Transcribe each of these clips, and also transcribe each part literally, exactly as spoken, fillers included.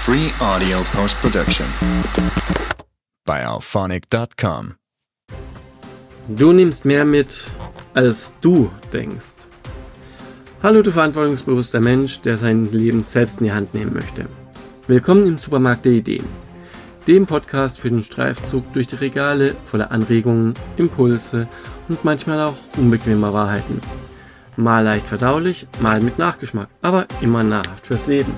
Free audio post-production by alphonic dot com. Du nimmst mehr mit, als du denkst. Hallo, du verantwortungsbewusster Mensch, der sein Leben selbst in die Hand nehmen möchte. Willkommen im Supermarkt der Ideen, dem Podcast für den Streifzug durch die Regale voller Anregungen, Impulse und manchmal auch unbequemer Wahrheiten. Mal leicht verdaulich, mal mit Nachgeschmack, aber immer nahrhaft fürs Leben.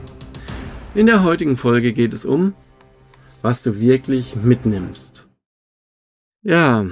In der heutigen Folge geht es um, was du wirklich mitnimmst. Ja,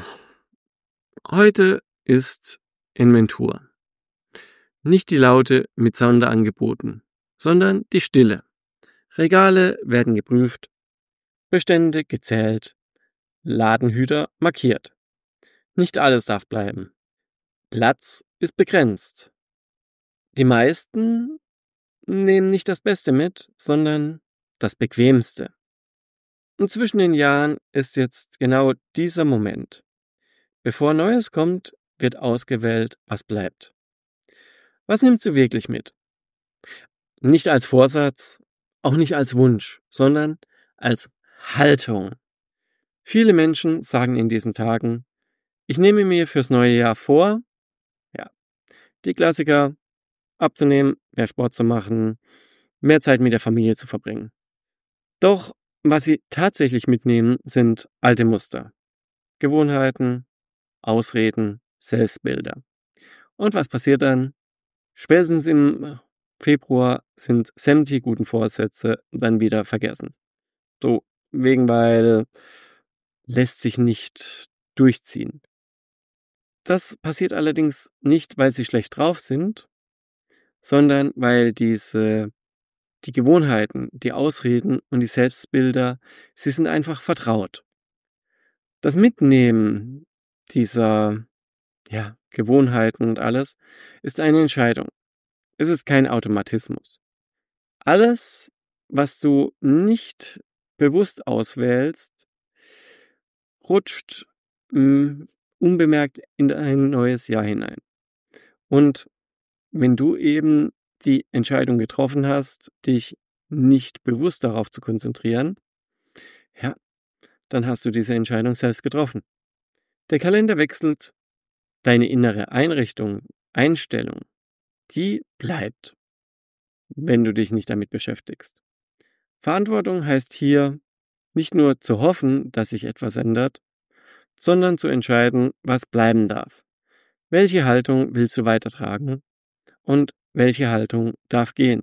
heute ist Inventur. Nicht die Laute mit Sonderangeboten, sondern die Stille. Regale werden geprüft, Bestände gezählt, Ladenhüter markiert. Nicht alles darf bleiben. Platz ist begrenzt. Die meisten nehmen nicht das Beste mit, sondern das Bequemste. Und zwischen den Jahren ist jetzt genau dieser Moment. Bevor Neues kommt, wird ausgewählt, was bleibt. Was nimmst du wirklich mit? Nicht als Vorsatz, auch nicht als Wunsch, sondern als Haltung. Viele Menschen sagen in diesen Tagen, ich nehme mir fürs neue Jahr vor, ja, die Klassiker, abzunehmen, mehr Sport zu machen, mehr Zeit mit der Familie zu verbringen. Doch was sie tatsächlich mitnehmen, sind alte Muster, Gewohnheiten, Ausreden, Selbstbilder. Und was passiert dann? Spätestens im Februar sind sämtliche guten Vorsätze dann wieder vergessen. So, wegen weil lässt sich nicht durchziehen. Das passiert allerdings nicht, weil sie schlecht drauf sind, sondern weil diese, die Gewohnheiten, die Ausreden und die Selbstbilder, sie sind einfach vertraut. Das Mitnehmen dieser ja, Gewohnheiten und alles ist eine Entscheidung. Es ist kein Automatismus. Alles, was du nicht bewusst auswählst, rutscht mh, unbemerkt in ein neues Jahr hinein. Und wenn du eben die Entscheidung getroffen hast, dich nicht bewusst darauf zu konzentrieren, ja, dann hast du diese Entscheidung selbst getroffen. Der Kalender wechselt, deine innere Einrichtung, Einstellung, die bleibt, wenn du dich nicht damit beschäftigst. Verantwortung heißt hier nicht nur zu hoffen, dass sich etwas ändert, sondern zu entscheiden, was bleiben darf. Welche Haltung willst du weitertragen und welche Haltung darf gehen?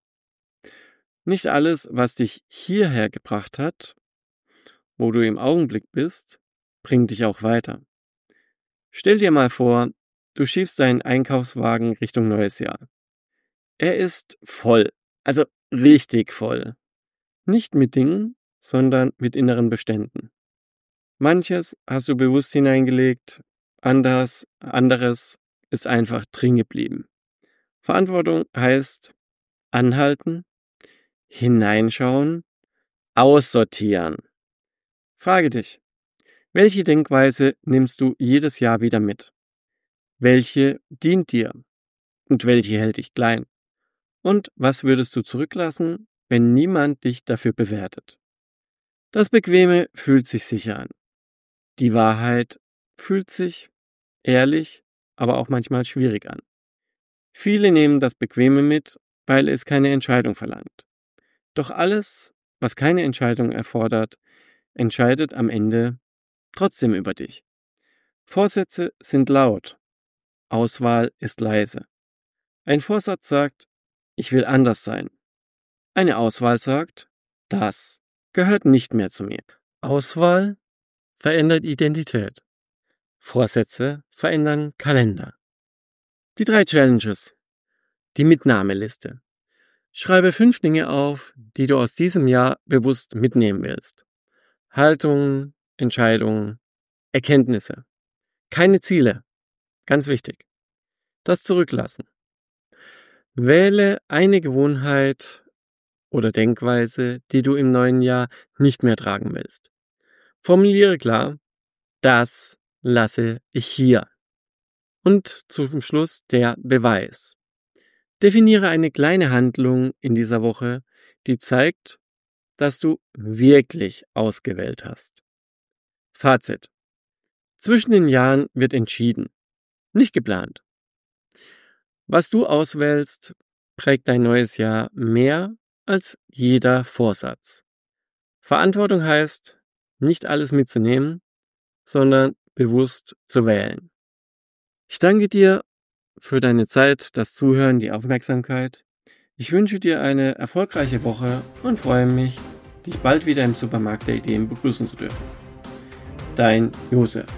Nicht alles, was dich hierher gebracht hat, wo du im Augenblick bist, bringt dich auch weiter. Stell dir mal vor, du schiebst deinen Einkaufswagen Richtung neues Jahr. Er ist voll, also richtig voll. Nicht mit Dingen, sondern mit inneren Beständen. Manches hast du bewusst hineingelegt, anders, anderes ist einfach drin geblieben. Verantwortung heißt anhalten, hineinschauen, aussortieren. Frage dich, welche Denkweise nimmst du jedes Jahr wieder mit? Welche dient dir und welche hält dich klein? Und was würdest du zurücklassen, wenn niemand dich dafür bewertet? Das Bequeme fühlt sich sicher an. Die Wahrheit fühlt sich ehrlich, aber auch manchmal schwierig an. Viele nehmen das Bequeme mit, weil es keine Entscheidung verlangt. Doch alles, was keine Entscheidung erfordert, entscheidet am Ende trotzdem über dich. Vorsätze sind laut, Auswahl ist leise. Ein Vorsatz sagt, ich will anders sein. Eine Auswahl sagt, das gehört nicht mehr zu mir. Auswahl verändert Identität. Vorsätze verändern Kalender. Die drei Challenges. Die Mitnahmeliste. Schreibe fünf Dinge auf, die du aus diesem Jahr bewusst mitnehmen willst. Haltungen, Entscheidungen, Erkenntnisse. Keine Ziele. Ganz wichtig. Das Zurücklassen. Wähle eine Gewohnheit oder Denkweise, die du im neuen Jahr nicht mehr tragen willst. Formuliere klar, das lasse ich hier. Und zum Schluss der Beweis. Definiere eine kleine Handlung in dieser Woche, die zeigt, das du wirklich ausgewählt hast. Fazit. Zwischen den Jahren wird entschieden, nicht geplant. Was du auswählst, prägt dein neues Jahr mehr als jeder Vorsatz. Verantwortung heißt, nicht alles mitzunehmen, sondern bewusst zu wählen. Ich danke dir für deine Zeit, das Zuhören, die Aufmerksamkeit. Ich wünsche dir eine erfolgreiche Woche und freue mich, dich bald wieder im Supermarkt der Ideen begrüßen zu dürfen. Dein Josef.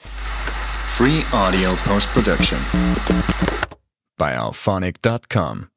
Free audio post-production by alphonic dot com.